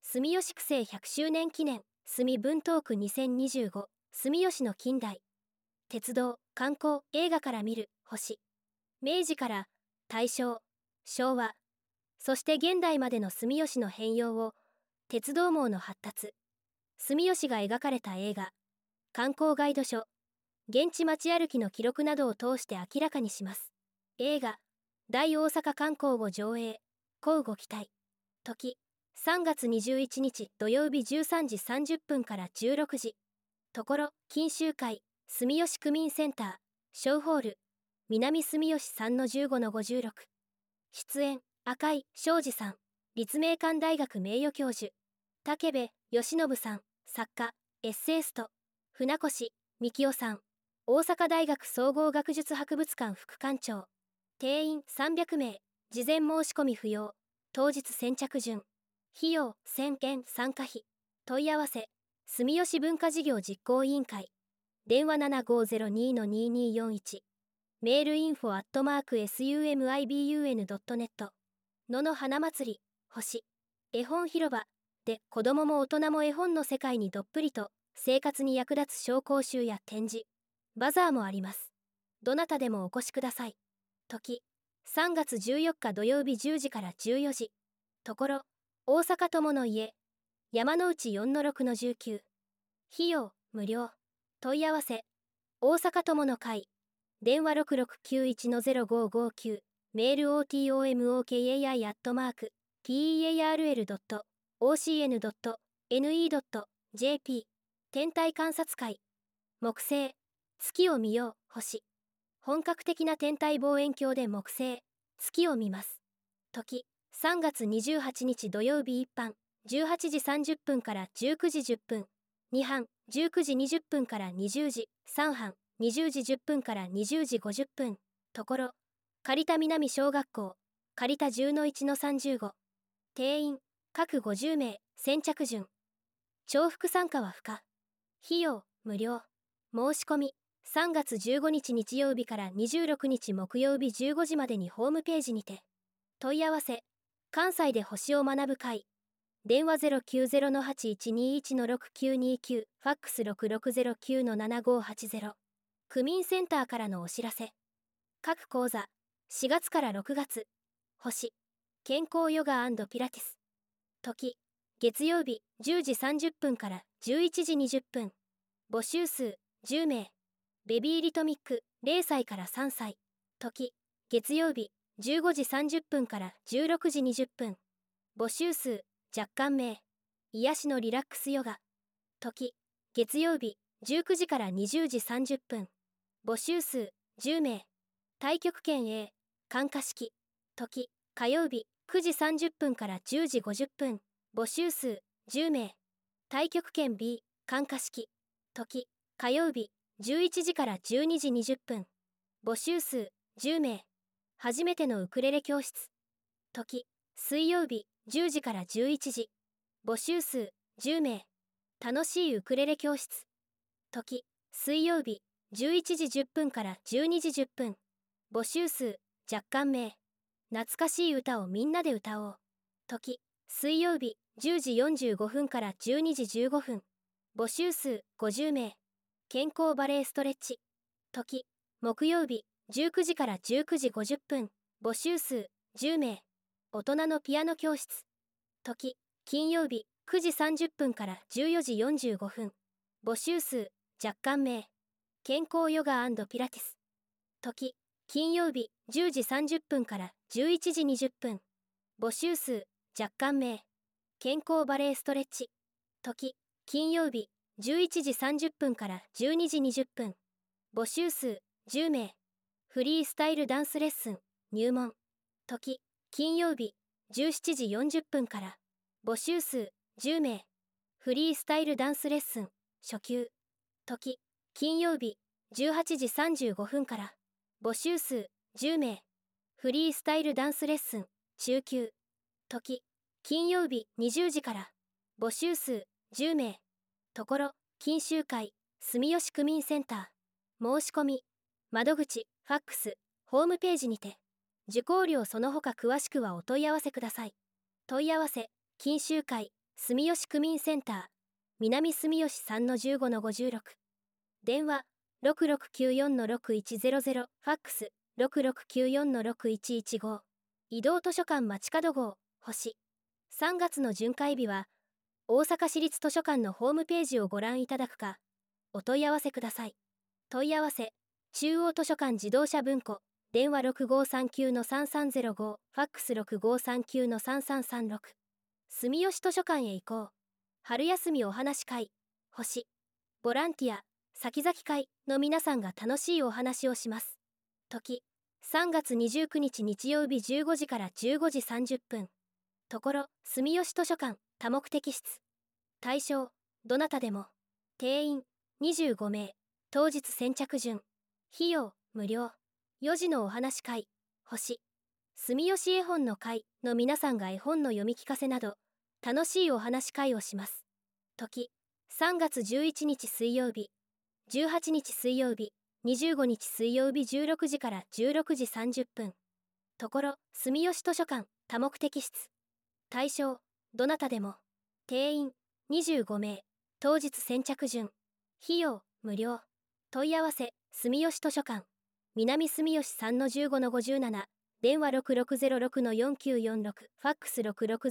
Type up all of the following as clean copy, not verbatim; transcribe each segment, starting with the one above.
住吉区政100周年記念住文東区2025住吉の近代鉄道観光映画から見る星。明治から大正昭和そして現代までの住吉の変容を鉄道網の発達住吉が描かれた映画観光ガイド書現地街歩きの記録などを通して明らかにします。映画大大阪観光を上映乞うご期待。時3月21日土曜日13時30分から16時。ところ錦秋会住吉区民センター小ホール南住吉 3-15-56。出演赤井昌司さん立命館大学名誉教授武部義信さん作家エッセイスト船越幹夫さん大阪大学総合学術博物館副館長。定員300名事前申し込み不要当日先着順費用1000円参加費問い合わせ住吉文化事業実行委員会電話 7502-2241 メールinfo@sumibun.net 野の花祭り星絵本広場で子どもも大人も絵本の世界にどっぷりと生活に役立つ小講習や展示バザーもあります。どなたでもお越しください。時3月14日土曜日10時から14時。ところ大阪友の家山之内 4-6-19 費用無料問い合わせ大阪友の会電話 6691-0559 メール otomokai@pearl.ocn.ne.jp 天体観察会木星月を見よう星本格的な天体望遠鏡で木星月を見ます。時3月28日土曜日一般18時30分から19時10分2班19時20分から20時3班20時10分から20時50分。ところ借田南小学校借田 10-1-35 定員各50名先着順重複参加は不可費用無料申し込み3月15日日曜日から26日木曜日15時までにホームページにて。問い合わせ関西で星を学ぶ会電話 090-8121-6929 ファックス 6609-7580 区民センターからのお知らせ。各講座4月から6月星健康ヨガ&ピラティス時月曜日10時30分から11時20分募集数10名ベビーリトミック0歳から3歳時月曜日15時30分から16時20分募集数若干名癒しのリラックスヨガ時月曜日19時から20時30分募集数10名太極拳 A 感化式時火曜日9時30分から10時50分募集数10名太極拳 B 感化式時火曜日11時から12時20分募集数10名初めてのウクレレ教室時水曜日10時から11時募集数10名楽しいウクレレ教室時水曜日11時10分から12時10分募集数若干名懐かしい歌をみんなで歌おう時水曜日10時45分から12時15分募集数50名健康バレエストレッチ時木曜日19時から19時50分募集数10名大人のピアノ教室時金曜日9時30分から14時45分募集数若干名健康ヨガ&ピラティス時金曜日10時30分から11時20分募集数若干名健康バレエストレッチ時金曜日11時30分から12時20分募集数10名フリースタイルダンスレッスン入門時金曜日17時40分から募集数10名フリースタイルダンスレッスン初級時金曜日18時35分から募集数10名フリースタイルダンスレッスン中級時金曜日20時から募集数10名ところ錦秋会住吉区民センター申し込み窓口ファックスホームページにて受講料その他詳しくはお問い合わせください。問い合わせ錦秋会住吉区民センター南住吉 3-15-56 電話6694-6100ファックス6694-6115移動図書館街角号星3月の巡回日は大阪市立図書館のホームページをご覧いただくかお問い合わせください。問い合わせ中央図書館自動車文庫電話6539-3305ファックス6539-3336住吉図書館へ行こう春休みお話会星ボランティア先々会の皆さんが楽しいお話をします。時3月29日日曜日15時から15時30分ところ住吉図書館多目的室対象どなたでも定員25名当日先着順費用無料4時のお話会星住吉絵本の会の皆さんが絵本の読み聞かせなど楽しいお話会をします。時3月11日水曜日18日水曜日25日水曜日16時から16時30分ところ住吉図書館多目的室対象どなたでも定員25名当日先着順費用無料問い合わせ住吉図書館南住吉 3-15-57電話6606-4946ファックス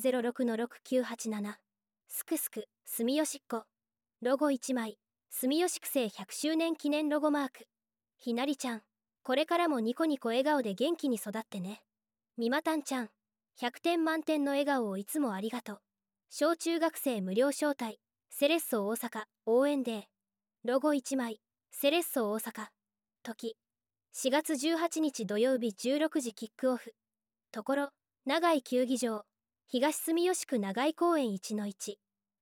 6606-6987すくすく住吉っ子ロゴ1枚住吉区政100周年記念ロゴマークひなりちゃんこれからもニコニコ笑顔で元気に育ってねみまたんちゃん100点満点の笑顔をいつもありがとう小中学生無料招待セレッソ大阪応援デーロゴ1枚セレッソ大阪時4月18日土曜日16時キックオフところ長井球技場東住吉区長井公園 1-1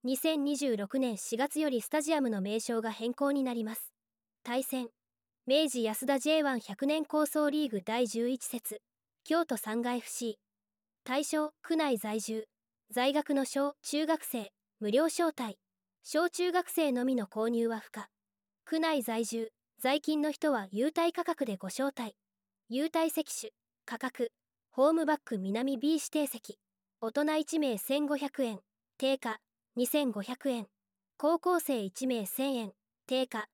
2026年4月よりスタジアムの名称が変更になります。対戦明治安田 J1100 年構想リーグ第11節京都3階 FC 対象区内在住在学の小中学生無料招待小中学生のみの購入は不可区内在住在勤の人は優待価格でご招待優待席種価格ホームバック南 B 指定席大人1名1500円定価2500円高校生1名1000円定価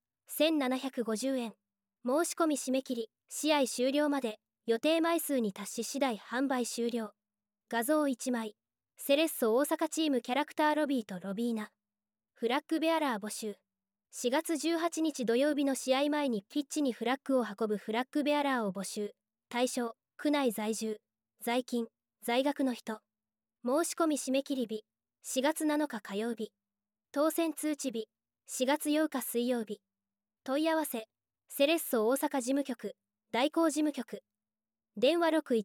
1750円申し込み締め切り試合終了まで予定枚数に達し次第販売終了画像1枚セレッソ大阪チームキャラクターロビーとロビーナフラッグベアラー募集4月18日土曜日の試合前にピッチにフラッグを運ぶフラッグベアラーを募集対象区内在住在勤在学の人申し込み締め切り日4月7日火曜日当選通知日4月8日水曜日問い合わせセレッソ大阪事務局代行事務局電話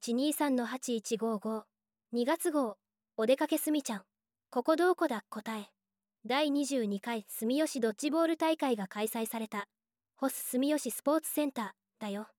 6123-8155 2月号お出かけすみちゃんここどこだ答え第22回住吉ドッジボール大会が開催されたホス住吉スポーツセンターだよ。